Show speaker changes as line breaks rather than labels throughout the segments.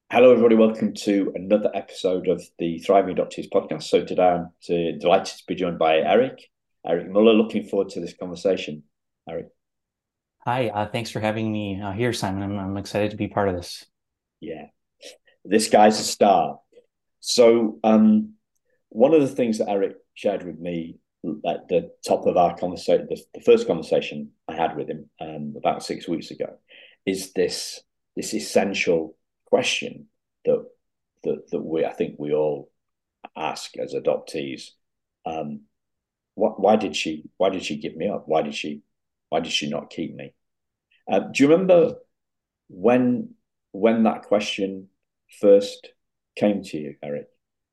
Hello, everybody. Welcome to another episode of the Thriving Doctors podcast. So today I'm delighted to be joined by Eric Muller. Looking forward to this conversation, Eric.
Hi, thanks for having me here, Simon. I'm excited to be part of this.
Yeah, this guy's a star. So, one of the things that Eric shared with me at the top of our conversation, the first conversation I had with him about 6 weeks ago, is this essential question that that we I think we all ask as adoptees. Um, why did she give me up? Why did she not keep me? Do you remember when when that question first came to you, Eric?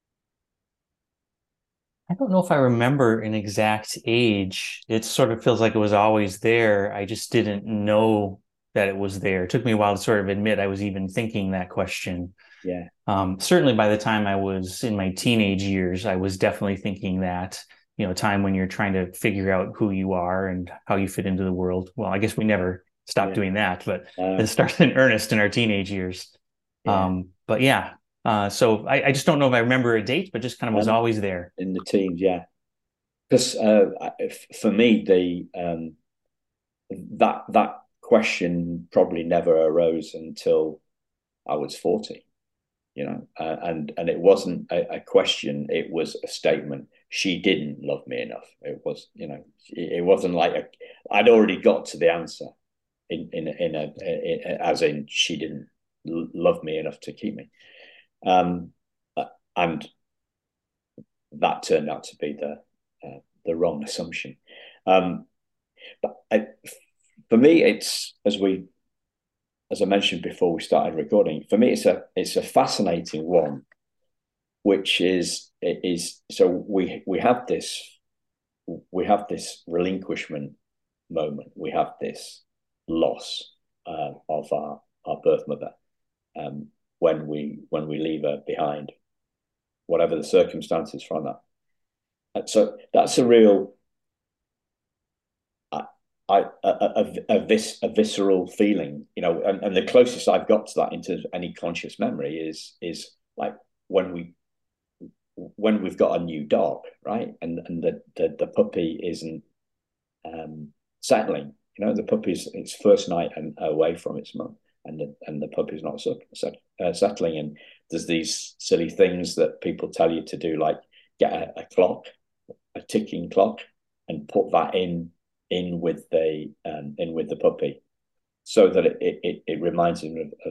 I don't know if I remember an exact age. It sort of feels like it was always there. I just didn't know that it was there. It took me a while to sort of admit I was even thinking that question.
Yeah,
Certainly by the time I was in my teenage years, I was definitely thinking that, time when you're trying to figure out who you are and how you fit into the world. Well, I guess we never stopped
yeah,
doing that, but it
uh,
started in earnest in our teenage years.
yeah.
But yeah, so I just don't know if I remember a date, but just kind of was
Um,
always there.
in the teens, yeah. Because for me, the that question probably never arose until I was 40. And it wasn't a question; it was a statement. She didn't love me enough. It wasn't like I'd already got to the answer as in she didn't love me enough to keep me. Um, and that turned out to be the wrong assumption. Um, but for me, it's as I mentioned before we started recording. For me, it's a fascinating one, which is so we have this relinquishment moment. We have this loss of our birth mother when we leave her behind, whatever the circumstances from that. So that's a real a visceral feeling, and the closest I've got to that in terms of any conscious memory is like when we've got a new dog, right? And the puppy isn't settling. The puppy's its first night away from its mum, and the puppy's not settling. And there's these silly things that people tell you to do, like get a clock, a ticking clock, and put that in with the puppy, so that it reminds him of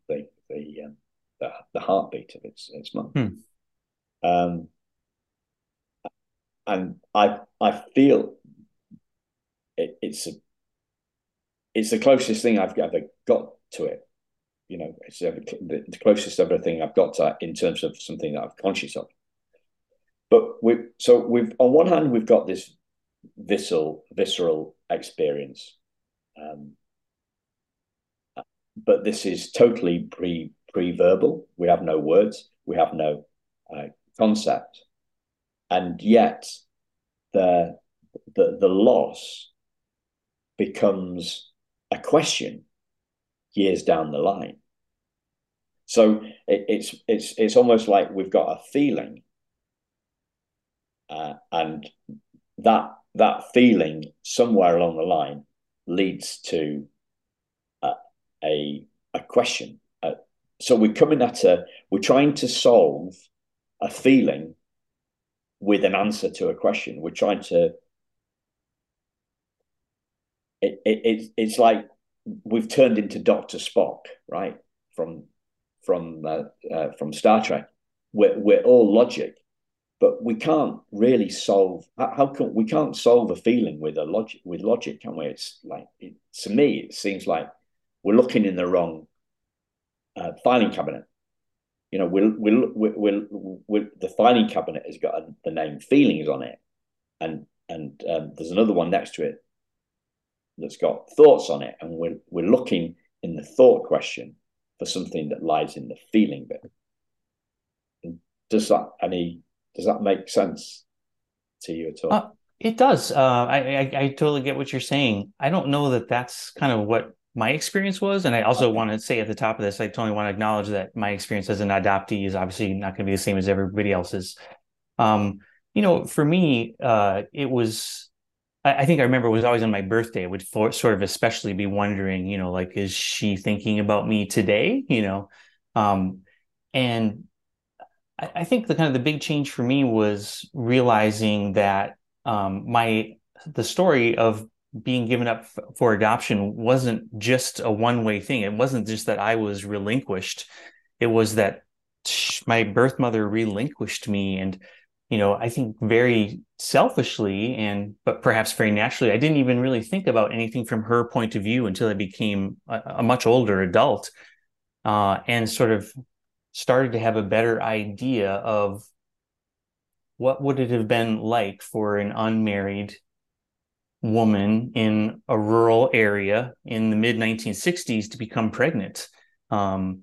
the heartbeat of its mum.
Hmm.
Um, and I feel it's the closest thing I've ever got to it. It's the closest ever thing I've got to in terms of something that I'm conscious of. But we've on one hand we've got this visceral experience, um, but this is totally pre-verbal. We have no words. We have no concept, and yet the the loss becomes a question years down the line. So it's almost like we've got a feeling, and that feeling somewhere along the line leads to a a question. So we're trying to solve a feeling with an answer to a question. We're trying to it's like we've turned into Dr. Spock, right? From from Star Trek. We're all logic, but we can't really solve. How can we can't solve a feeling with logic, can we? It's like to me, it seems like we're looking in the wrong filing cabinet. The filing cabinet has got the name feelings on it, and there's another one next to it that's got thoughts on it, and we're looking in the thought question for something that lies in the feeling bit. And does that make sense to you at all?
It does. I totally get what you're saying. I don't know that that's kind of what my experience was. And I also
Okay.
want to say at the top of this, I totally want to acknowledge that my experience as an adoptee is obviously not going to be the same as everybody else's. Um, for me, it was, I think I remember it was always on my birthday. I would sort of especially be wondering, like, is she thinking about me today? Um, and I think the kind of the big change for me was realizing that the story of being given up for adoption wasn't just a one-way thing. It wasn't just that I was relinquished. It was that my birth mother relinquished me. And, I think very selfishly but perhaps very naturally, I didn't even really think about anything from her point of view until I became a much older adult, and sort of started to have a better idea of what would it have been like for an unmarried woman in a rural area in the mid 1960s to become pregnant. Um,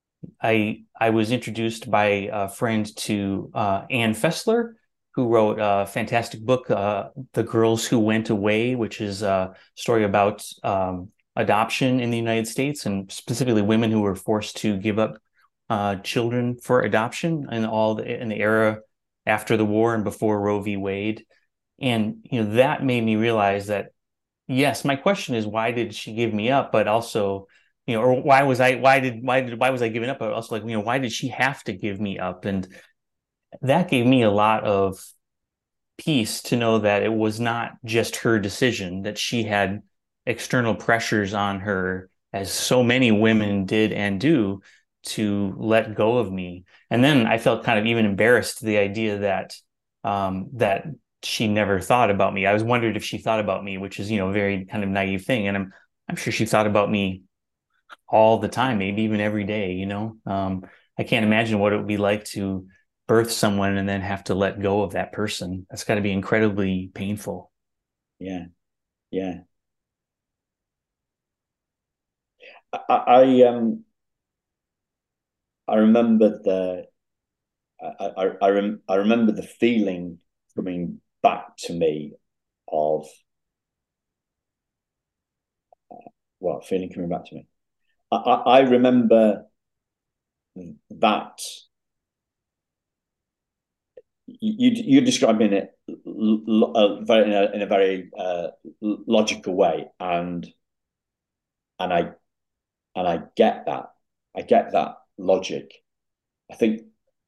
I was introduced by a friend to Ann Fessler, who wrote a fantastic book, "The Girls Who Went Away," which is a story about adoption in the United States, and specifically women who were forced to give up children for adoption in the era after the war and before Roe v. Wade. And that made me realize that, yes, my question is, why did she give me up? But also, or why was I giving up? But also, like, why did she have to give me up? And that gave me a lot of peace to know that it was not just her decision, that she had external pressures on her, as so many women did and do, to let go of me. And then I felt kind of even embarrassed the idea that she never thought about me. I was wondered if she thought about me, which is, a very kind of naive thing. And I'm sure she thought about me all the time, maybe even every day. I can't imagine what it would be like to birth someone and then have to let go of that person. That's got to be incredibly painful.
Yeah. Yeah. I remember I remember the feeling coming back to me of what feeling coming back to me. I remember that you're describing it in a very logical way, and I and I get that. I get that logic. I think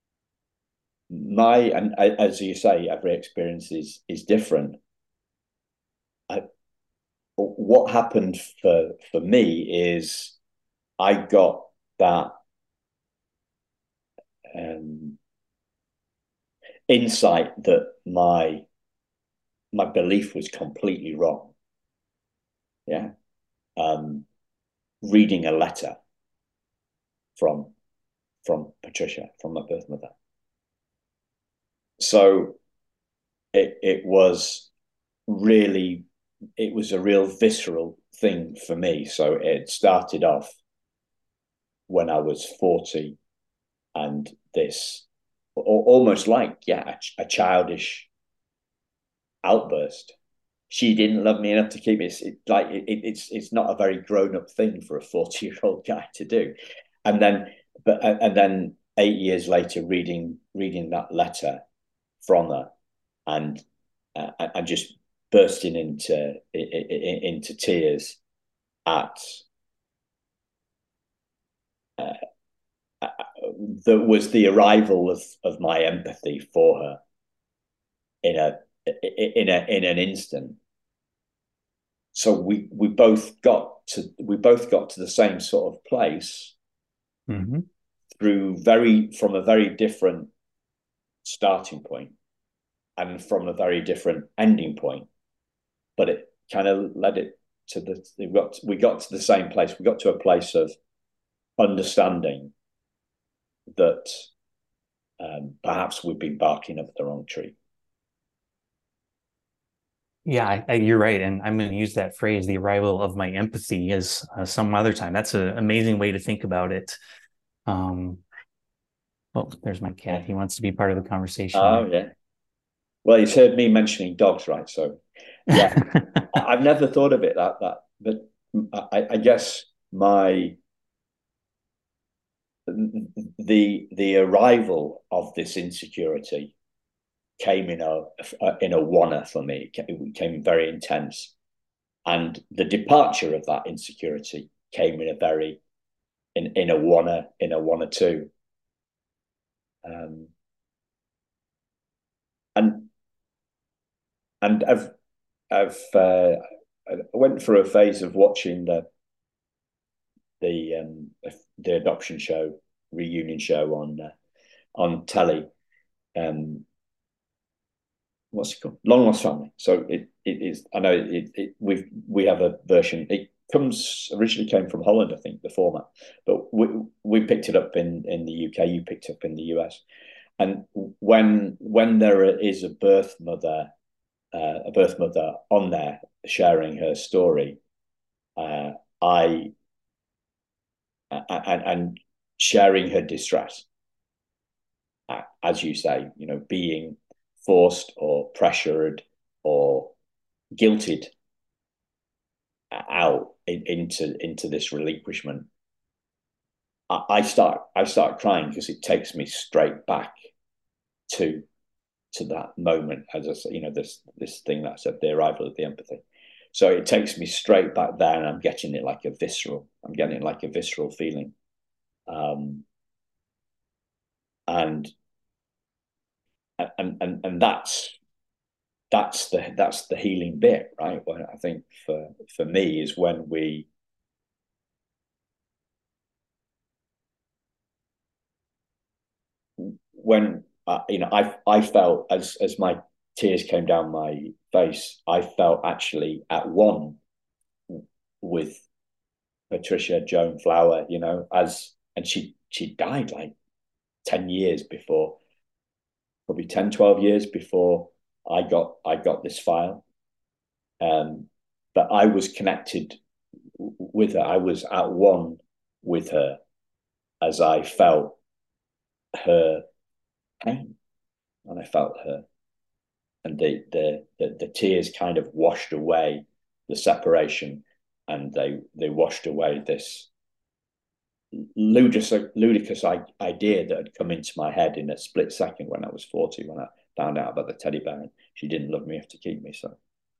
as you say, every experience is different. I, what happened for me is I got that um, insight that my belief was completely wrong. Yeah, um, reading a letter from Patricia, from my birth mother. So it was really, it was a real visceral thing for me. So it started off when I was 40, and this almost like, yeah, a childish outburst. She didn't love me enough to keep me. It's not a very grown up thing for a 40-year-old guy to do. And then 8 years later, reading that letter from her, and just bursting into tears at uh, that was the arrival of my empathy for her in an instant. So we both got to the same sort of place
Mm-hmm.
from a very different starting point and from a very different ending point, but it kind of led it to we got to the same place. We got to a place of understanding that perhaps we've been barking up the wrong tree.
Yeah, you're right. And I'm going to use that phrase, the arrival of my empathy, as some other time. That's an amazing way to think about it. Um, oh, there's my cat. He wants to be part of the conversation
Oh
there.
yeah. Well, he's heard me mentioning dogs, right? So yeah, I've never thought of it that, but I guess the arrival of this insecurity came in a wanna for me. It came very intense, and the departure of that insecurity came in a very in a wanna too. Um, and and I've I went through a phase of watching the adoption show, reunion show on telly. What's it called? Long Lost Family. So it is. I know we have a version. It comes originally came from Holland, I think, the format, but we picked it up in the UK. You picked it up in the US. And when there is a birth mother on there sharing her story, I and sharing her distress, as you say, being forced or pressured or guilted out into this relinquishment. I start crying because it takes me straight back to that moment, as I say, this thing that I said, the arrival of the empathy. So it takes me straight back there, and I'm getting it like a visceral. I'm getting it like a visceral feeling, and that's the healing bit, right? When I think for me is when I felt as my tears came down my face, I felt actually at one with Patricia Joan Flower, and she died like 10 years before, probably 10, 12 years before I got this file. But I was connected with her. I was at one with her as I felt her pain, and I felt her, and the tears kind of washed away the separation, and they washed away this ludicrous idea that had come into my head in a split second when I was 40, when I found out about the teddy bear and she didn't love me enough to keep me. So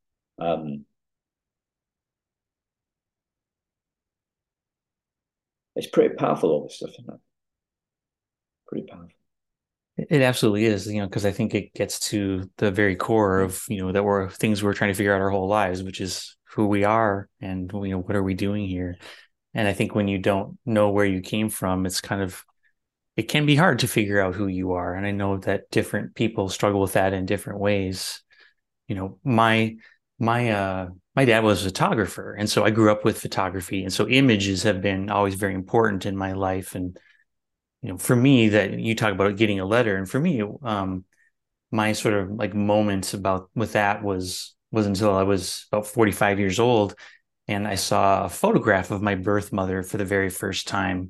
it's pretty powerful, all this stuff, isn't it? Pretty powerful.
It absolutely is, because I think it gets to the very core of, that we're things we're trying to figure out our whole lives, which is who we are and, what are we doing here? And I think when you don't know where you came from, it can be hard to figure out who you are. And I know that different people struggle with that in different ways. My dad was a photographer, and so I grew up with photography, and so images have been always very important in my life. And for me, that you talk about getting a letter, and for me, my sort of like moment about with that was until I was about 45 years old, and I saw a photograph of my birth mother for the very first time.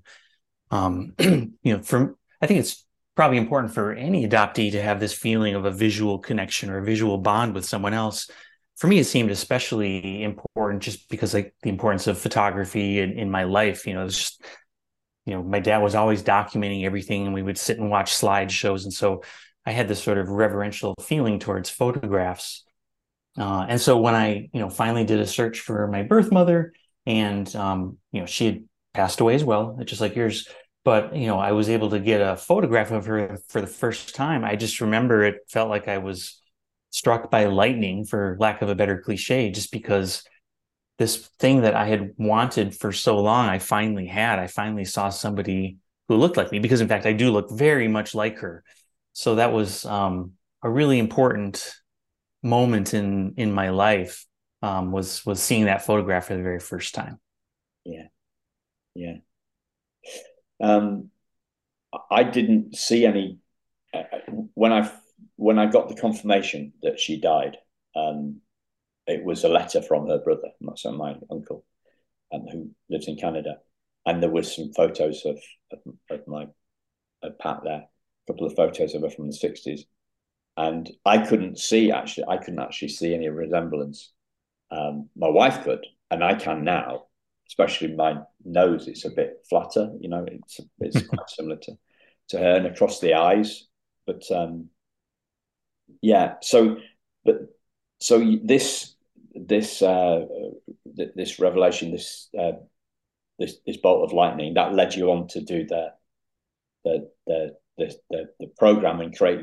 I think it's probably important for any adoptee to have this feeling of a visual connection or a visual bond with someone else. For me, it seemed especially important just because like the importance of photography in my life. It's just, my dad was always documenting everything, and we would sit and watch slideshows. And so I had this sort of reverential feeling towards photographs. And so when I, finally did a search for my birth mother, and, she had passed away as well, just like yours. But, I was able to get a photograph of her for the first time. I just remember it felt like I was struck by lightning, for lack of a better cliche, just because this thing that I had wanted for so long, I finally had. I finally saw somebody who looked like me, because in fact, I do look very much like her. So that was a really important moment in my life, was seeing that photograph for the very first time.
Yeah, yeah. I didn't see any when I got the confirmation that she died. It was a letter from her brother, not so my uncle, who lives in Canada, and there was some photos of my of Pat there, a couple of photos of her from the 60s, and I couldn't actually see any resemblance. My wife could, and I can now, especially my nose, it's a bit flatter. You know, it's quite similar to her, and across the eyes. But yeah, so but so this this revelation, this bolt of lightning that led you on to do the program and create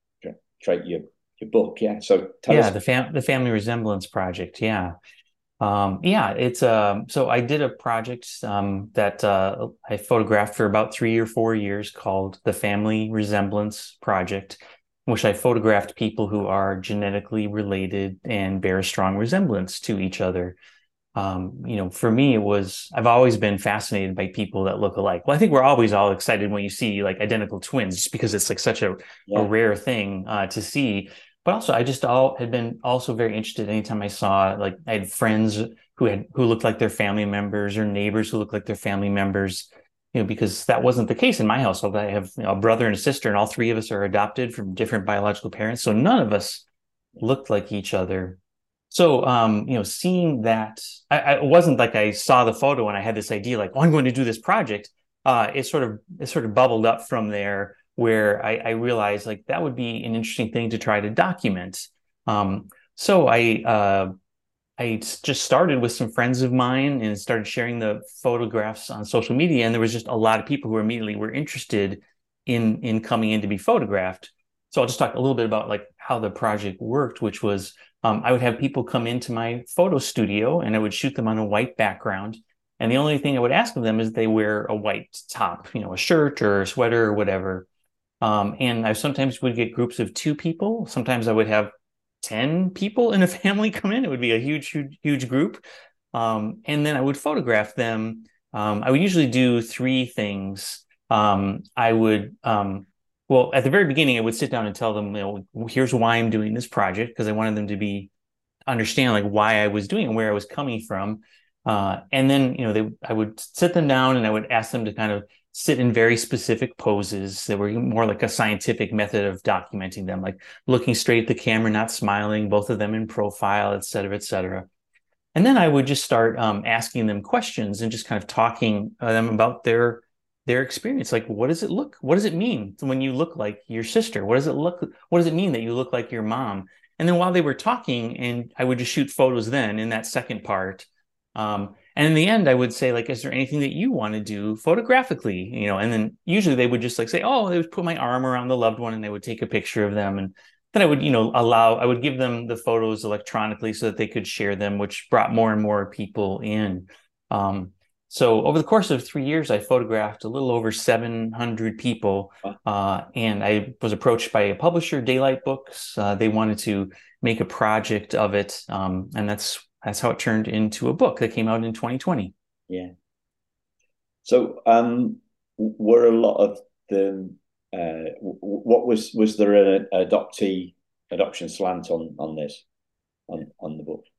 your book. Yeah. So tell
Yeah,
us.
the Family Resemblance Project. Yeah. Yeah, it's so I did a project that I photographed for about 3 or 4 years called the Family Resemblance Project, in which I photographed people who are genetically related and bear a strong resemblance to each other. For me, I've always been fascinated by people that look alike. Well, I think we're always all excited when you see like identical twins, just because it's like such a
Yeah.
rare thing to see. But also, I just had been also very interested anytime I saw, like, I had friends who looked like their family members, or neighbors who looked like their family members, because that wasn't the case in my household. I have, a brother and a sister, and all three of us are adopted from different biological parents. So none of us looked like each other. So, seeing that, it wasn't like I saw the photo and I had this idea like, oh, I'm going to do this project. It sort of bubbled up from there, where I realized like that would be an interesting thing to try to document. So I just started with some friends of mine and started sharing the photographs on social media, and there was just a lot of people who immediately were interested in coming in to be photographed. So I'll just talk a little bit about like how the project worked, which was, I would have people come into my photo studio and I would shoot them on a white background. And the only thing I would ask of them is they wear a white top, a shirt or a sweater or whatever. And I sometimes would get groups of two people. Sometimes I would have 10 people in a family come in. It would be a huge, huge, huge group. And then I would photograph them. I would usually do three things. I would, well, at the very beginning, I would sit down and tell them, here's why I'm doing this project, because I wanted them to understand like why I was doing it and where I was coming from. And then, I would sit them down and I would ask them to kind of sit in very specific poses that were more like a scientific method of documenting them, like looking straight at the camera, not smiling, both of them in profile, et cetera, et cetera. And then I would just start asking them questions and just kind of talking to them about their experience. Like, what does it mean when you look like your sister? What does it mean that you look like your mom? And then while they were talking, and I would just shoot photos then in that second part. And in the end, I would say, like, is there anything that you want to do photographically? And then usually they would just like say, oh, they would put my arm around the loved one and they would take a picture of them. And then I would, I would give them the photos electronically so that they could share them, which brought more and more people in. So over the course of 3 years, I photographed a little over 700 people. And I was approached by a publisher, Daylight Books. They wanted to make a project of it. And that's how it turned into a book that came out in 2020.
Yeah. So, were a lot of the what was there an adoption slant on this on the book?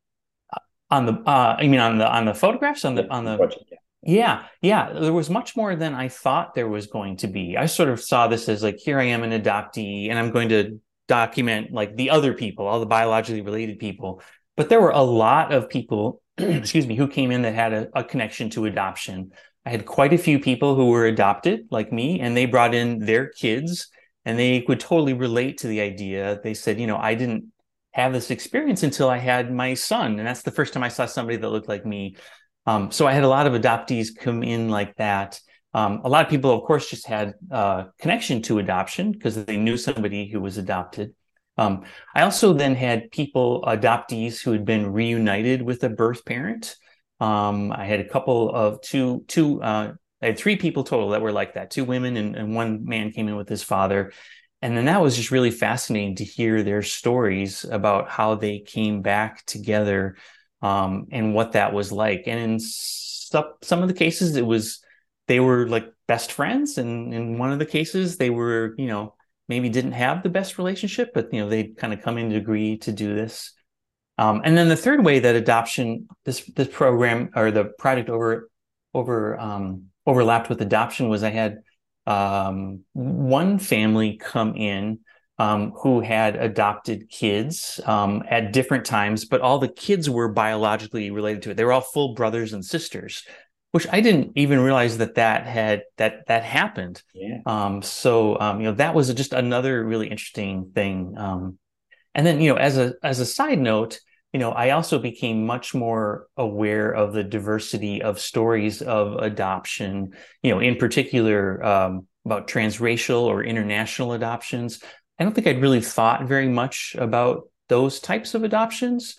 You mean on the photographs on the
project?
Yeah. There was much more than I thought there was going to be. I sort of saw this as like, here I am, an adoptee, and I'm going to document like the other people, all the biologically related people. But there were a lot of people, excuse me, who came in that had a connection to adoption. I had quite a few people who were adopted like me, and they brought in their kids, and they would totally relate to the idea. They said, I didn't have this experience until I had my son, and that's the first time I saw somebody that looked like me. So I had a lot of adoptees come in like that. A lot of people, of course, just had connection to adoption because they knew somebody who was adopted. I also then had adoptees who had been reunited with a birth parent. I had a couple of I had three people total that were like that, two women and one man came in with his father. And then that was just really fascinating to hear their stories about how they came back together, and what that was like. And in some of the cases, they were like best friends. And in one of the cases, they were, maybe didn't have the best relationship, but they'd kind of come in to agree to do this. And then the third way that this program or the project overlapped with adoption was I had one family come in. who had adopted kids at different times, but all the kids were biologically related to it. They were all full brothers and sisters, which I didn't even realize that happened.
Yeah.
That was just another really interesting thing. And then, as a side note, I also became much more aware of the diversity of stories of adoption, in particular, about transracial or international adoptions. I don't think I'd really thought very much about those types of adoptions.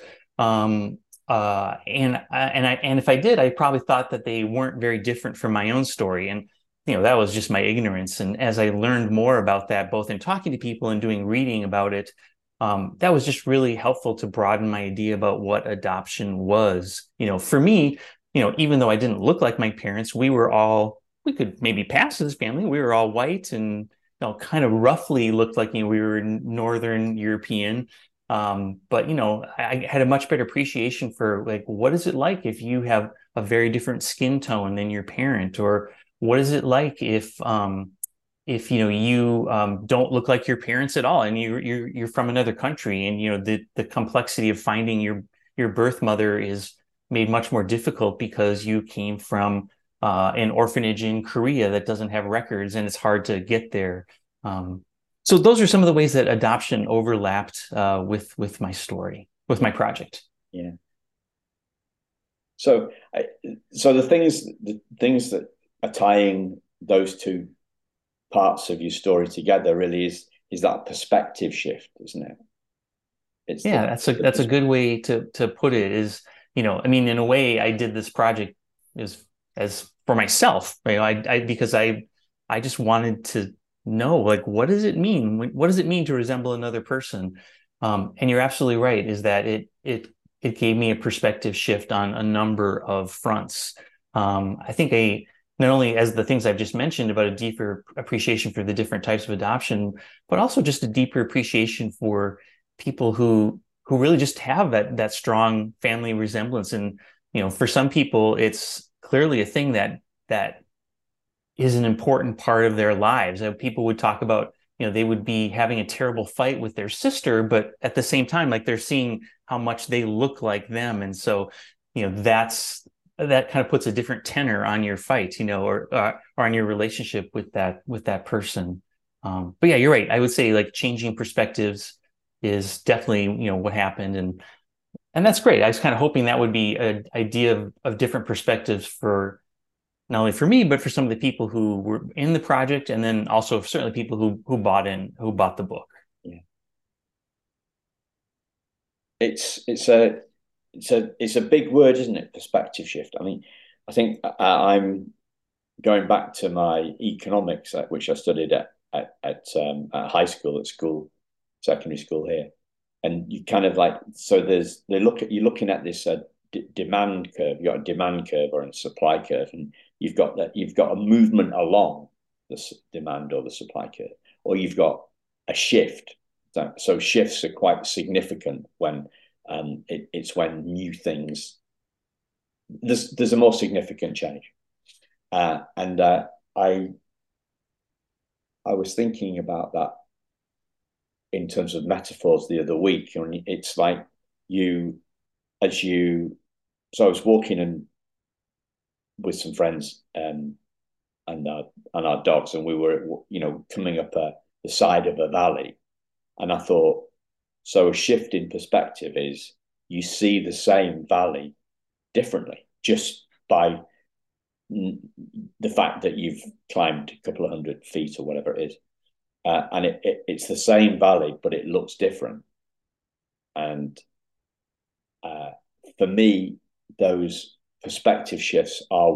And if I did, I probably thought that they weren't very different from my own story. And, that was just my ignorance. And as I learned more about that, both in talking to people and doing reading about it, that was just really helpful to broaden my idea about what adoption was. For me, even though I didn't look like my parents, we could maybe pass as family. We were all white and, kind of roughly looked like, we were Northern European. But, I had a much better appreciation for like, what is it like if you have a very different skin tone than your parent? Or what is it like if you don't look like your parents at all, and you're from another country, and the complexity of finding your birth mother is made much more difficult because you came from an orphanage in Korea that doesn't have records, and it's hard to get there. So those are some of the ways that adoption overlapped with my story, with my project.
Yeah. So the things that are tying those two parts of your story together really is that perspective shift, isn't it?
That's a good way to put it. Is, I mean, in a way, I did this project as for myself, because I just wanted to know, like, what does it mean? What does it mean to resemble another person? And you're absolutely right, is that it gave me a perspective shift on a number of fronts. I think not only as the things I've just mentioned about a deeper appreciation for the different types of adoption, but also just a deeper appreciation for people who really just have that strong family resemblance. And, for some people, it's clearly a thing that is an important part of their lives. People would talk about, they would be having a terrible fight with their sister, but at the same time, like, they're seeing how much they look like them. And so, that kind of puts a different tenor on your fight, or on your relationship with that person. But yeah, you're right. I would say, like, changing perspectives is definitely, what happened. And that's great. I was kind of hoping that would be an idea of different perspectives for not only for me, but for some of the people who were in the project, and then also certainly people who bought the book.
Yeah. It's a big word, isn't it? Perspective shift. I mean, I think I'm going back to my economics, which I studied at high school, secondary school here, and you kind of like, so you're looking at this demand curve. You've got a demand curve or a supply curve, and you've got a movement along the demand or the supply curve, or you've got a shift. So shifts are quite significant when it's when new things, there's a more significant change. And I was thinking about that in terms of metaphors the other week. It's like so I was walking with some friends and our dogs, and we were coming up the side of a valley, and I thought, so a shift in perspective is you see the same valley differently just by the fact that you've climbed a couple of 100 feet or whatever it is, and it's the same valley, but it looks different. And for me, those perspective shifts are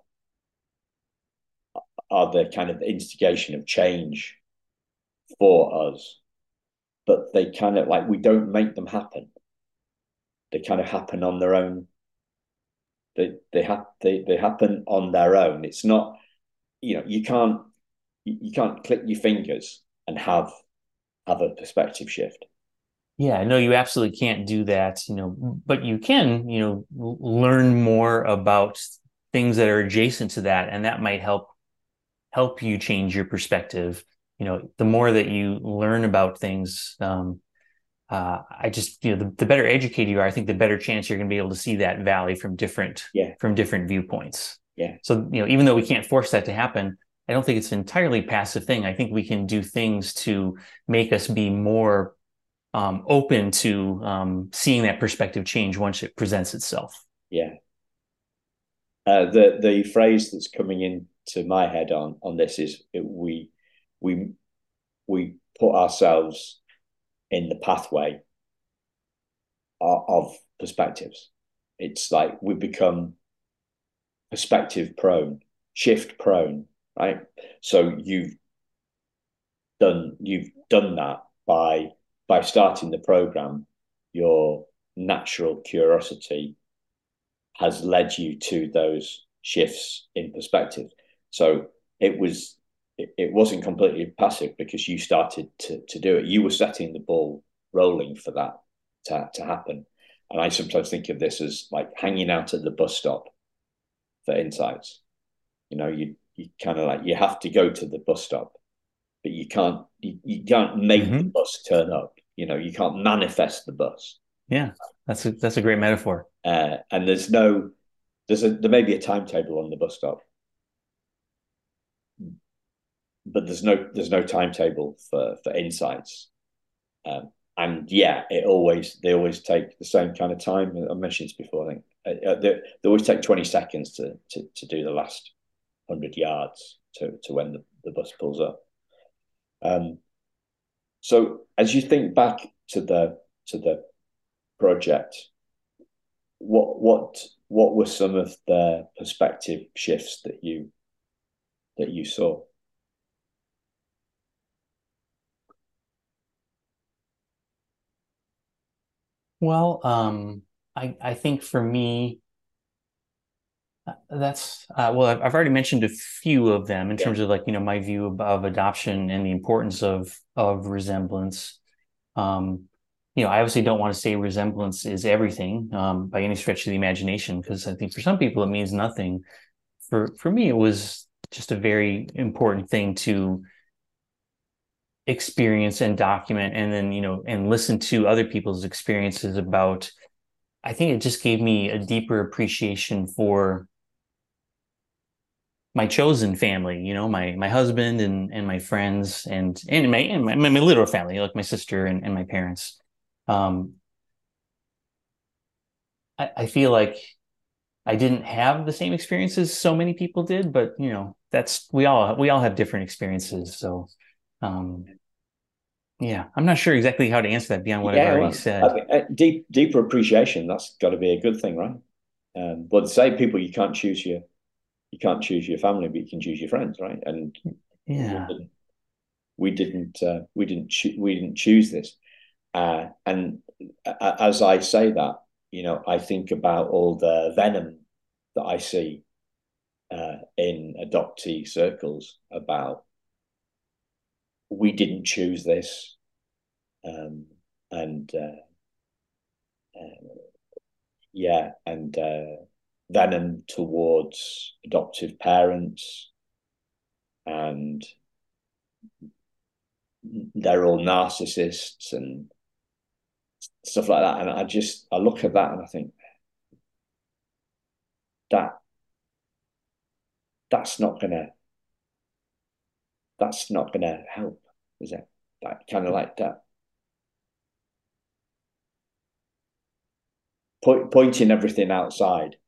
the kind of instigation of change for us, but they kind of, like, we don't make them happen. They kind of happen on their own. They happen on their own. It's not, you can't click your fingers and have a perspective shift.
Yeah, no, you absolutely can't do that, but you can, learn more about things that are adjacent to that, and that might help you change your perspective. the more that you learn about things, I just, the better educated you are, I think the better chance you're going to be able to see that valley from different viewpoints.
Yeah.
So, even though we can't force that to happen, I don't think it's an entirely passive thing. I think we can do things to make us be more open to seeing that perspective change once it presents itself.
Yeah. The phrase that's coming into my head on this is we put ourselves in the pathway of perspectives. It's like we become perspective prone, shift prone, right? So you've done that by starting the program. Your natural curiosity has led you to those shifts in perspective. So it wasn't completely passive because you started to do it. You were setting the ball rolling for that to happen. And I sometimes think of this as like hanging out at the bus stop for insights. You kind of like, you have to go to the bus stop, but you can't make the bus turn up. You can't manifest the bus.
Yeah, that's a great metaphor.
And there may be a timetable on the bus stop, but there's no timetable for insights. And yeah, they always take the same kind of time. I mentioned this before. I think they always take 20 seconds to do the last 100 yards to when the bus pulls up. So as you think back to the project, what were some of the perspective shifts that you saw?
Well, I think for me, that's well, I've already mentioned a few of them in terms of like, my view of adoption and the importance of resemblance. I obviously don't want to say resemblance is everything by any stretch of the imagination, because I think for some people it means nothing. For me, it was just a very important thing to experience and document, and then and listen to other people's experiences about. I think it just gave me a deeper appreciation for my chosen family, my husband and my friends and my literal family, like my sister and my parents. I feel like I didn't have the same experiences so many people did, but that's we all have different experiences. So um, yeah, I'm not sure exactly how to answer that beyond what I've already said.
I mean, deeper appreciation, that's got to be a good thing, right? But to say people, you can't choose your family, but you can choose your friends, right? And
yeah,
we didn't choose this. And as I say that, I think about all the venom that I see in adoptee circles about we didn't choose this, and yeah, and venom towards adoptive parents, and they're all narcissists and stuff like that. And I look at that and I think that that's not gonna help, is it? That kind of like that pointing everything outside.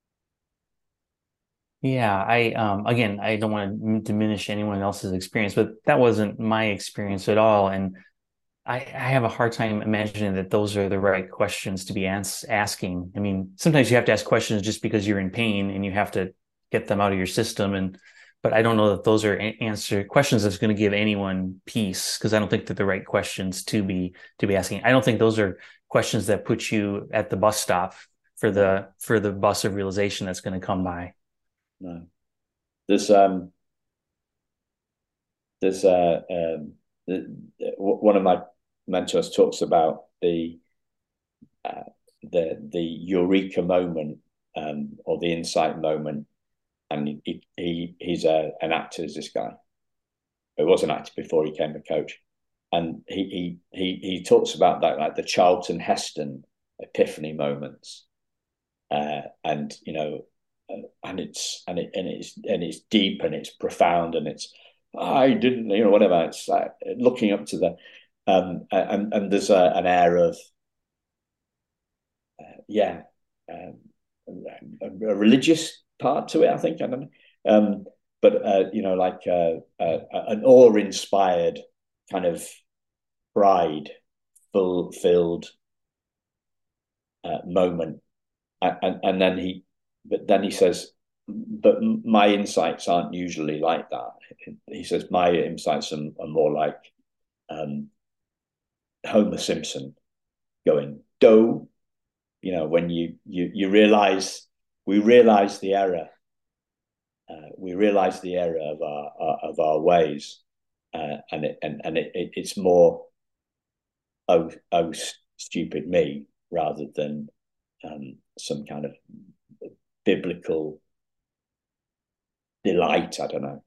Yeah, again, I don't want to diminish anyone else's experience, but that wasn't my experience at all. And I have a hard time imagining that those are the right questions to be asking. I mean, sometimes you have to ask questions just because you're in pain and you have to get them out of your system. But I don't know that those are questions that's going to give anyone peace, because I don't think they're the right questions to be asking. I don't think those are questions that put you at the bus stop for the bus of realization that's going to come by.
No, there's one of my mentors talks about the eureka moment, or the insight moment, and he's an actor, this guy, He was an actor before he became a coach, and he talks about that, like the Charlton Heston epiphany moments, and and it's deep and it's profound and it's I didn't whatever. It's like looking up to the and there's an air of yeah a religious part to it. I think I don't know, but like an awe-inspired kind of pride filled moment, and then he says, but my insights aren't usually like that. He says my insights are more like Homer Simpson going dough. When you realize we realize the error. We realize the error of our ways, and it's more oh stupid me rather than some kind of biblical delight. I don't know.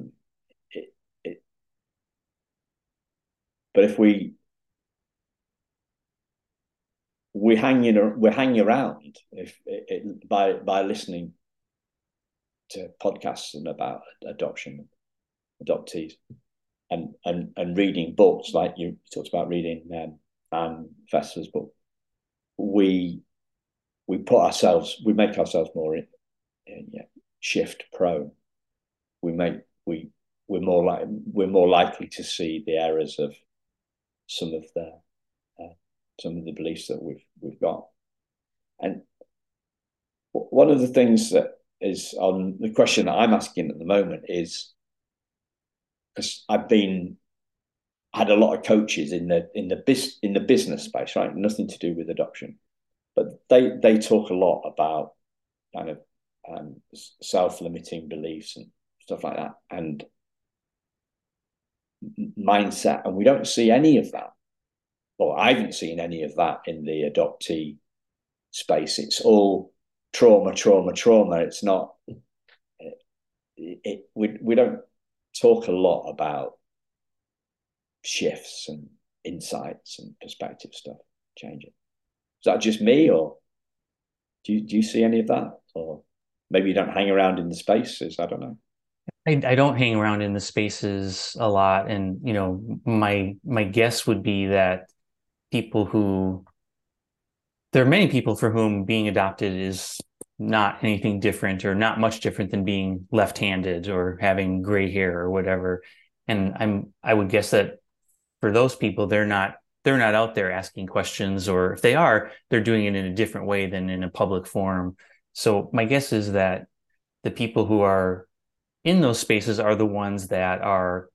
But if we hang around by listening to podcasts and about adoption, adoptees, and reading books like you talked about reading Anne Fessler's book, we make ourselves more shift prone. We're more likely to see the errors of some of the beliefs that we've got. And one of the things that is on the question that I'm asking at the moment is, because I've had a lot of coaches in the business space, right? Nothing to do with adoption, but they talk a lot about kind of self-limiting beliefs and stuff like that, and mindset, and we don't see any of that. Well, I haven't seen any of that in the adoptee space. It's all trauma. It's not. We don't talk a lot about shifts and insights and perspective stuff changing. Is that just me, or do you see any of that, or maybe you don't hang around in the spaces? I don't know.
I don't hang around in the spaces a lot, and my guess would be that there are many people for whom being adopted is not anything different or not much different than being left-handed or having gray hair or whatever. And I would guess that for those people, they're not out there asking questions, or if they are, they're doing it in a different way than in a public forum. So my guess is that the people who are in those spaces are the ones that are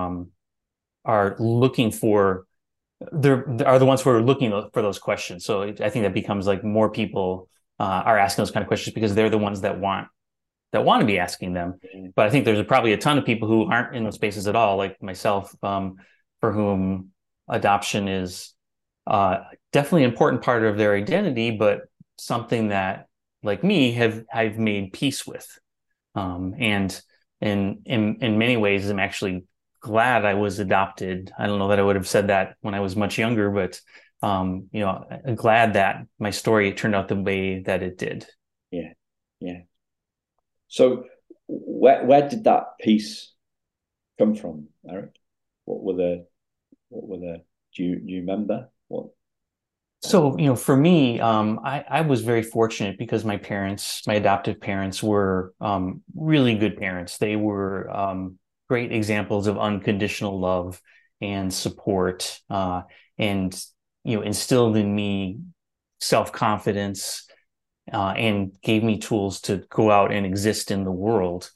looking for are the ones who are looking for those questions. So I think that becomes like more people are asking those kind of questions because they're the ones that want to be asking them. But I think there's probably a ton of people who aren't in those spaces at all, like myself, for whom adoption is definitely an important part of their identity, but something that, like me, I've made peace with. And in many ways, I'm actually glad I was adopted. I don't know that I would have said that when I was much younger, but I'm glad that my story turned out the way that it did.
Yeah. So where did that peace come from, Eric? What were the do you remember what?
So, for me, I was very fortunate because my adoptive parents were really good parents. They were great examples of unconditional love and support, and instilled in me self-confidence, and gave me tools to go out and exist in the world,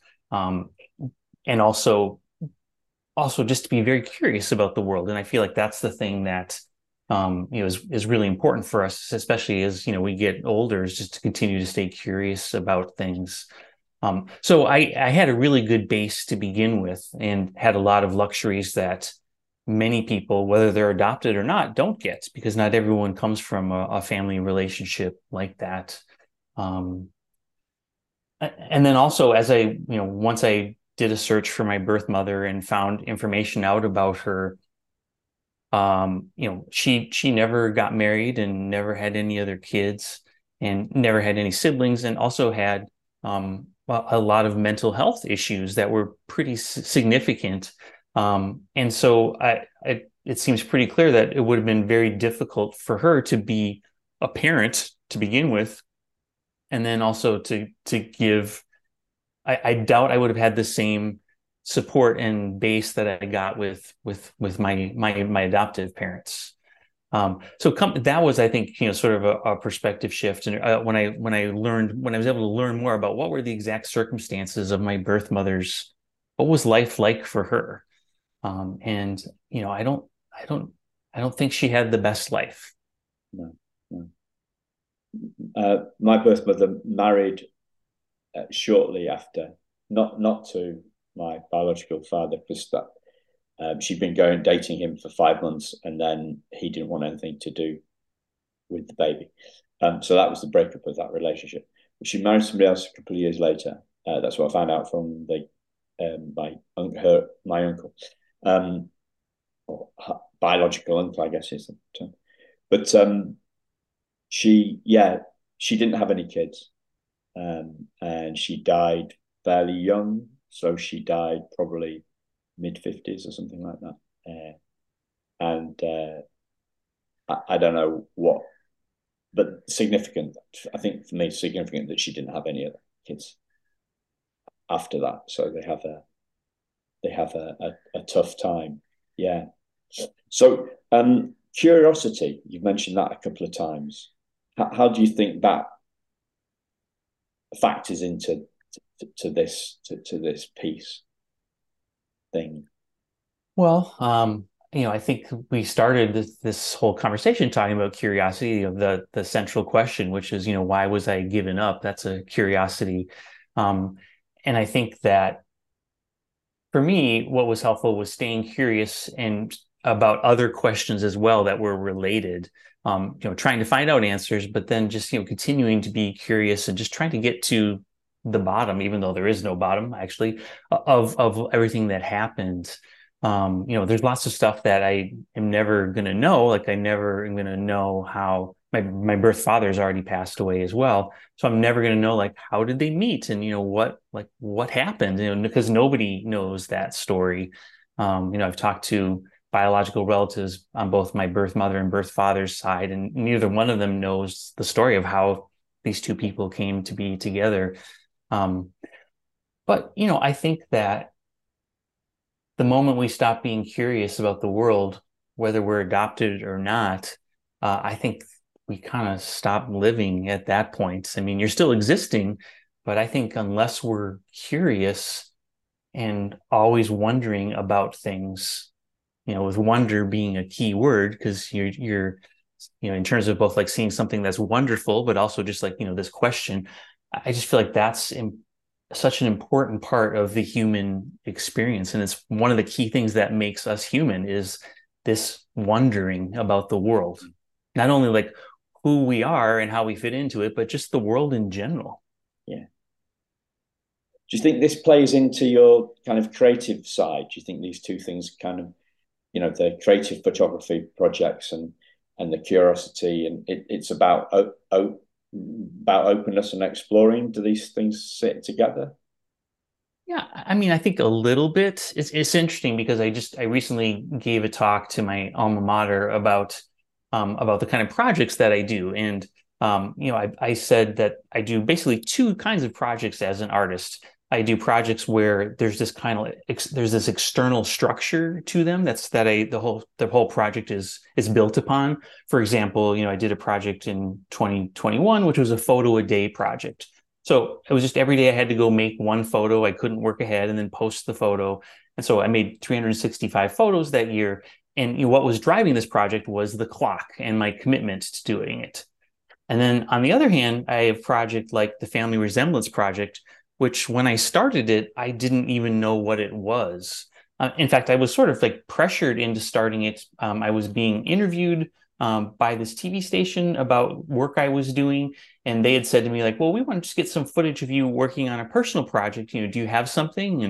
and also just to be very curious about the world. And I feel like that's the thing that is really important for us, especially as we get older, is just to continue to stay curious about things. So I had a really good base to begin with, and had a lot of luxuries that many people, whether they're adopted or not, don't get, because not everyone comes from a family relationship like that. And then also, as once I did a search for my birth mother and found information out about her. She never got married and never had any other kids and never had any siblings, and also had a lot of mental health issues that were pretty significant. And so it seems pretty clear that it would have been very difficult for her to be a parent to begin with, and then also to give. I doubt I would have had the same support and base that I got with my adoptive parents. That was, I think, sort of a perspective shift. And when I was able to learn more about what were the exact circumstances of my birth mother's, what was life like for her, and I don't think she had the best life.
No, no. My birth mother married shortly after, not to my biological father, because she'd been dating him for 5 months, and then he didn't want anything to do with the baby. So that was the breakup of that relationship. She married somebody else a couple of years later. That's what I found out from my uncle, or biological uncle, I guess is the term. But she didn't have any kids, and she died fairly young. So she died probably mid-50s or something like that. I don't know what, but significant. I think for me, significant that she didn't have any other kids after that. So they have a tough time. Yeah. So curiosity, you've mentioned that a couple of times. How do you think that factors into this peace thing?
Well, I think we started this whole conversation talking about curiosity, of the central question, which is, why was I given up? That's a curiosity. And I think that for me, what was helpful was staying curious and about other questions as well that were related. Trying to find out answers, but then just, continuing to be curious and just trying to get to the bottom, even though there is no bottom actually, of everything that happened. There's lots of stuff that I am never going to know. Like I never am going to know how my birth father's already passed away as well. So I'm never going to know, like, how did they meet, and, what happened, because nobody knows that story. I've talked to biological relatives on both my birth mother and birth father's side, and neither one of them knows the story of how these two people came to be together. But I think that the moment we stop being curious about the world, whether we're adopted or not, I think we kind of stop living at that point. I mean, you're still existing, but I think unless we're curious and always wondering about things, with wonder being a key word, because you're in terms of both like seeing something that's wonderful, but also just like, this question, I just feel like that's such an important part of the human experience. And it's one of the key things that makes us human, is this wondering about the world, not only like who we are and how we fit into it, but just the world in general.
Yeah. Do you think this plays into your kind of creative side? Do you think these two things kind of, the creative photography projects and the curiosity, and it's about openness and exploring? Do these things sit together?
Yeah, I mean, I think a little bit. It's interesting because I recently gave a talk to my alma mater about the kind of projects that I do, and I said that I do basically two kinds of projects as an artist. I do projects where there's this external structure to them the whole project is built upon. For example, I did a project in 2021, which was a photo a day project. So it was just every day I had to go make one photo. I couldn't work ahead and then post the photo. And so I made 365 photos that year. And what was driving this project was the clock and my commitment to doing it. And then on the other hand, I have a project like the Family Resemblance Project, which when I started it, I didn't even know what it was. In fact, I was sort of like pressured into starting it. I was being interviewed by this TV station about work I was doing. And they had said to me, like, well, we want to just get some footage of you working on a personal project. Do you have something? And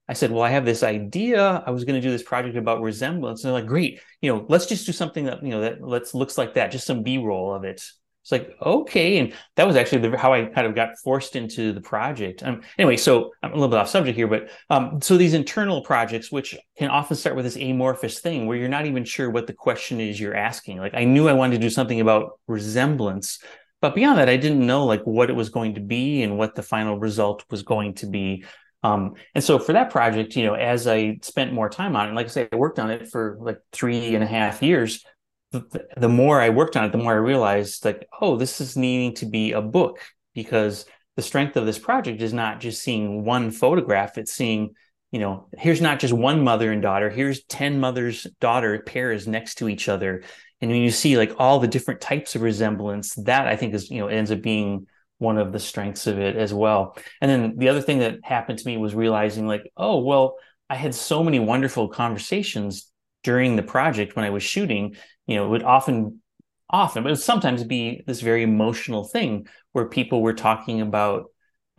I said, well, I have this idea. I was going to do this project about resemblance. And they're like, great, let's just do something that, that looks like that, just some B-roll of it. It's like, okay. And that was actually how I kind of got forced into the project. Anyway, so I'm a little bit off subject here, but so these internal projects, which can often start with this amorphous thing where you're not even sure what the question is you're asking. Like I knew I wanted to do something about resemblance, but beyond that, I didn't know like what it was going to be and what the final result was going to be. And so for that project, as I spent more time on it, like I say, I worked on it for like 3.5 years. The more I worked on it, the more I realized like, oh, this is needing to be a book, because the strength of this project is not just seeing one photograph. It's seeing, here's not just one mother and daughter, here's 10 mothers, daughter pairs next to each other. And when you see like all the different types of resemblance, that I think is, ends up being one of the strengths of it as well. And then the other thing that happened to me was realizing like, oh, well, I had so many wonderful conversations during the project when I was shooting. It would often, but it would sometimes be this very emotional thing where people were talking about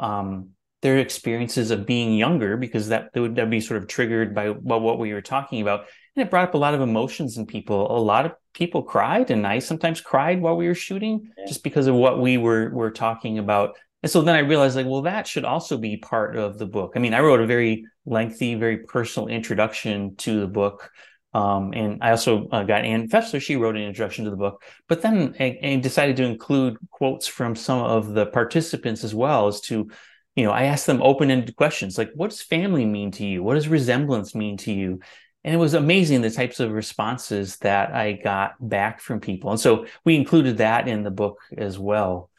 their experiences of being younger, because that'd be sort of triggered by what we were talking about. And it brought up a lot of emotions in people. A lot of people cried, and I sometimes cried while we were shooting just because of what we were talking about. And so then I realized like, well, that should also be part of the book. I mean, I wrote a very lengthy, very personal introduction to the book. And I also got Ann Fessler. She wrote an introduction to the book, but then I decided to include quotes from some of the participants as well, as to, I asked them open-ended questions like, what does family mean to you? What does resemblance mean to you? And it was amazing the types of responses that I got back from people. And so we included that in the book as well.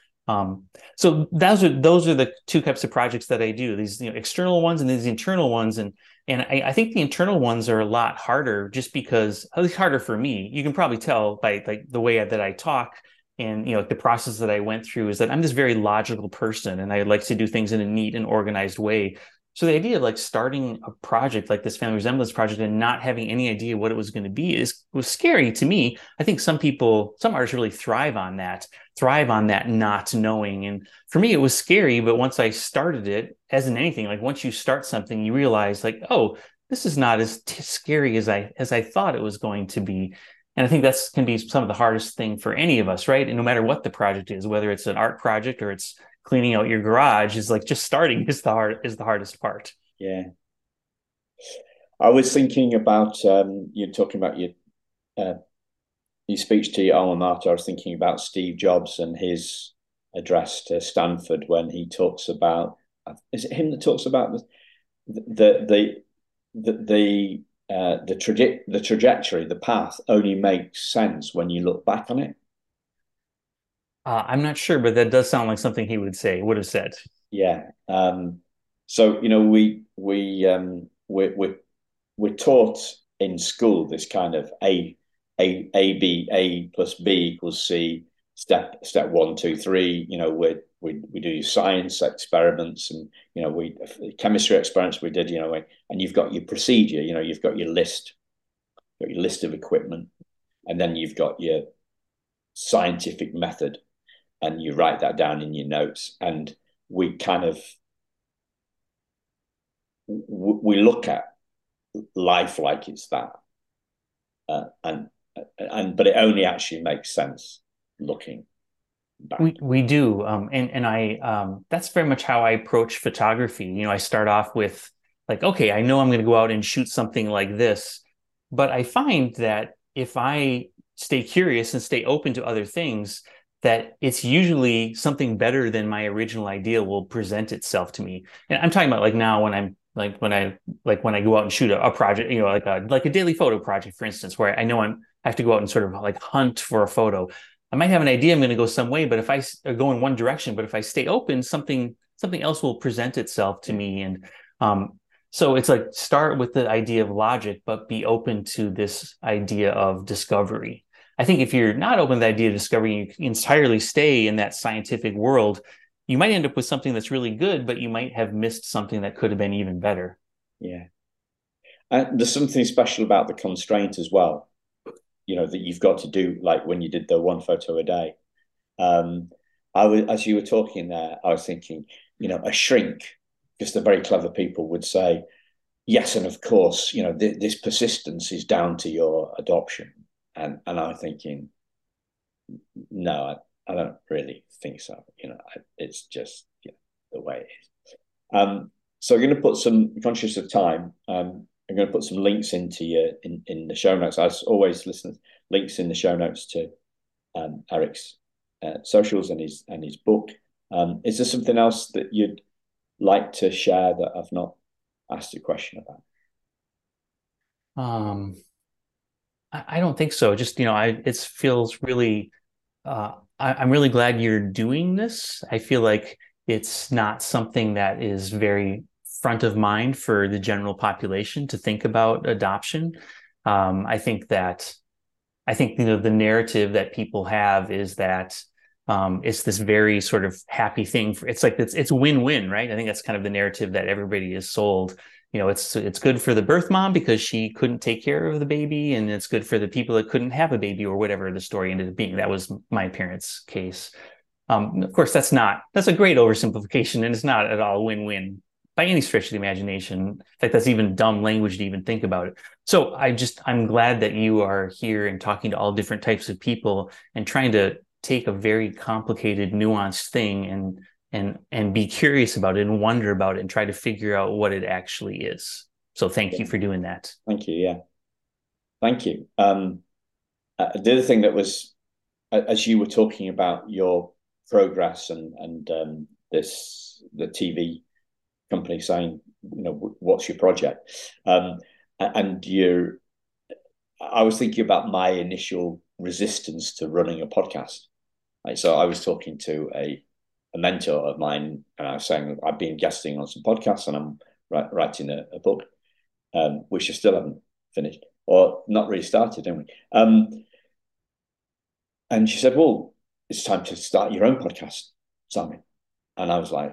So those are the two types of projects that I do, these external ones and these internal ones. And I think the internal ones are a lot harder, just because, at least harder for me. You can probably tell by like the way that I talk, and the process that I went through is that I'm this very logical person, and I like to do things in a neat and organized way. So the idea of like starting a project like this family resemblance project and not having any idea what it was going to be was scary to me. I think some artists really thrive on that not knowing. And for me, it was scary. But once I started it, as in anything, like once you start something, you realize like, oh, this is not as scary as I thought it was going to be. And I think that's can be some of the hardest thing for any of us, right? And no matter what the project is, whether it's an art project or it's cleaning out your garage, is like just starting is the hardest part.
Yeah. I was thinking about you're talking about your speech to your alma mater. I was thinking about Steve Jobs and his address to Stanford, when he talks about, is it him that talks about the trajectory, the path only makes sense when you look back on it.
I'm not sure, but that does sound like something he would have said.
Yeah. So we're taught in school this kind of A plus B equals C, step 1, 2, 3. We do science experiments, and we chemistry experiments we did. And you've got your procedure. You've got your list of equipment, and then you've got your scientific method, and you write that down in your notes. And we kind of we look at life like it's that, and but it only actually makes sense looking back.
We do, and I that's very much how I approach photography. I start off with like, okay, I know I'm going to go out and shoot something like this, but I find that if I stay curious and stay open to other things, that it's usually something better than my original idea will present itself to me. And I'm talking about like now when I'm when I go out and shoot a project, like a daily photo project, for instance, where I know I have to go out and sort of like hunt for a photo. I might have an idea I'm going to go some way, but if I go in one direction, but if I stay open, something else will present itself to me. And so it's like start with the idea of logic, but be open to this idea of discovery. I think if you're not open to the idea of discovery, you entirely stay in that scientific world, you might end up with something that's really good, but you might have missed something that could have been even better.
Yeah. There's something special about the constraint as well, that you've got to do, like when you did the one photo a day. As you were talking there, I was thinking, a shrink, just the very clever people would say, yes, and of course, this persistence is down to your adoption, and I'm thinking, no, I don't really think so. It's just the way it is. So I'm going to put some, conscious of time. I'm going to put some links into you in the show notes. As always, listeners, links in the show notes to Eric's socials and his book. Is there something else that you'd like to share that I've not asked a question about?
I don't think so. Just, it feels really, I'm really glad you're doing this. I feel like it's not something that is very front of mind for the general population to think about adoption. I think the narrative that people have is that it's this very sort of happy thing. It's win-win, right? I think that's kind of the narrative that everybody is sold. It's good for the birth mom because she couldn't take care of the baby, and it's good for the people that couldn't have a baby, or whatever the story ended up being. That was my parents' case. Of course, that's a great oversimplification, and it's not at all win-win by any stretch of the imagination. In fact, that's even dumb language to even think about it. So I'm glad that you are here and talking to all different types of people and trying to take a very complicated, nuanced thing and be curious about it and wonder about it and try to figure out what it actually is. So thank you for doing that.
Thank you. Yeah. Thank you. The other thing that was, as you were talking about your progress and the TV company saying, what's your project? And I was thinking about my initial resistance to running a podcast. So I was talking to a mentor of mine, and I was saying I've been guesting on some podcasts, and I'm writing a book, which I still haven't finished or not really started, anyway. And she said, "Well, it's time to start your own podcast, Simon." And I was like,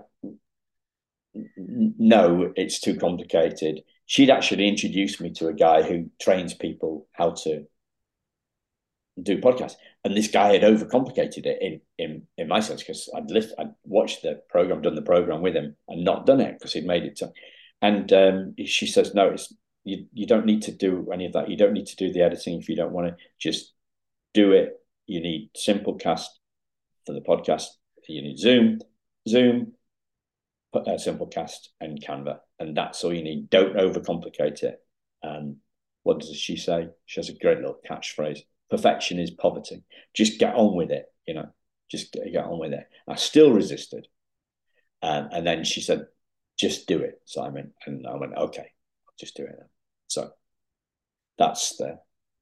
"No, it's too complicated." She'd actually introduced me to a guy who trains people how to do podcasts, and this guy had overcomplicated it in my sense, because I'd watched the program, done the program with him, and not done it because he'd made it. And she says, "No, you don't need to do any of that. You don't need to do the editing if you don't want to. Just do it. You need Simplecast for the podcast. You need Zoom, Simplecast, and Canva, and that's all you need. Don't overcomplicate it." What does she say? She has a great little catchphrase: "Perfection is poverty." Just get on with it, just get on with it. I still resisted. And then she said, "Just do it, Simon." And I went, "Okay, I'll just do it then." So that's the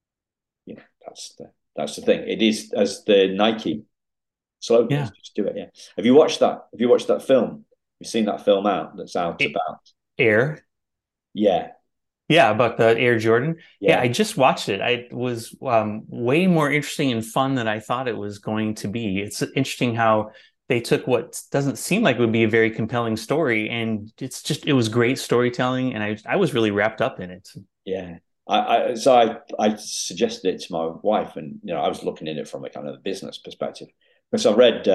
thing. It is as the Nike slogan,
Yeah.
just do it. Yeah. Have you watched that? Have you watched that film? You've seen that film that's out about
Air?
Yeah.
Yeah, about the Air Jordan. Yeah, I
Yeah.
just watched it. It was way more interesting and fun than I thought it was going to be. It's interesting how they took what doesn't seem like it would be a very compelling story, and it was great storytelling, and I was really wrapped up in it.
Yeah. I suggested it to my wife, and I was looking at it from a kind of business perspective, because I read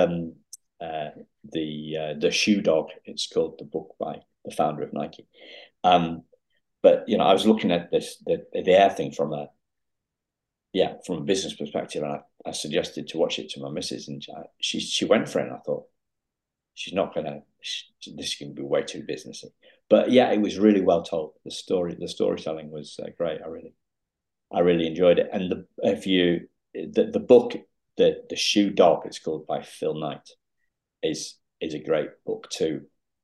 the Shoe Dog. It's called, the book by the founder of Nike. But I was looking at the Air thing from a business perspective, and I suggested to watch it to my missus, and she went for it. And I thought, she's not gonna. This is going to be way too businessy. But yeah, it was really well told. The storytelling was great. I really enjoyed it. And the book, the Shoe Dog, it's called, by Phil Knight, is a great book too.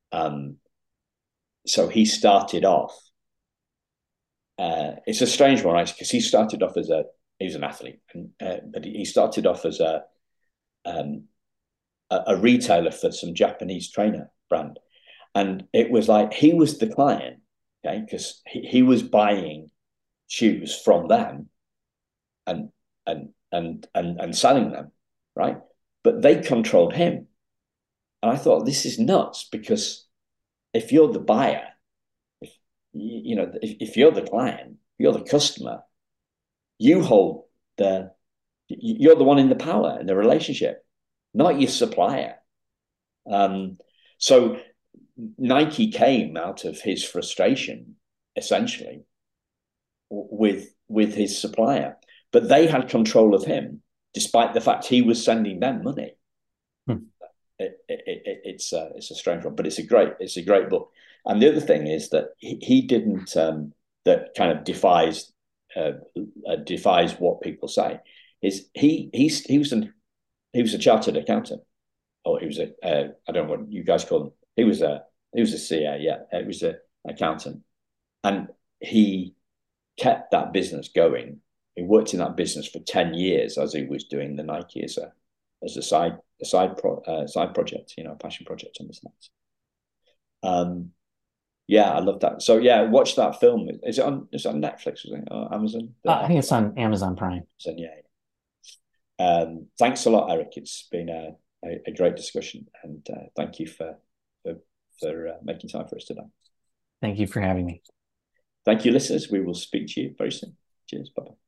So he started off. It's a strange one, right? Because he started off he was an athlete, but he started off as a retailer for some Japanese trainer brand. And it was like he was the client, okay, because he was buying shoes from them and selling them, right? But they controlled him. And I thought, this is nuts, because if you're the buyer, if you're the client, you're the customer, you're the one in the power in the relationship, not your supplier. So Nike came out of his frustration essentially with his supplier, but they had control of him, despite the fact he was sending them money. It's a strange one, but it's a great book. And the other thing is that he didn't that kind of defies what people say. Is he was a chartered accountant, or he was a I don't know what you guys call him. He was a CA, yeah. It was an accountant, and he kept that business going. He worked in that business for 10 years as he was doing the Nike as a side project, a passion project on the side. Yeah, I love that. So yeah, watch that film. Is it on Netflix or Amazon?
I think it's on Amazon Prime.
So yeah. Thanks a lot, Eric. It's been a great discussion, and thank you for making time for us today.
Thank you for having me.
Thank you, listeners. We will speak to you very soon. Cheers. Bye-bye.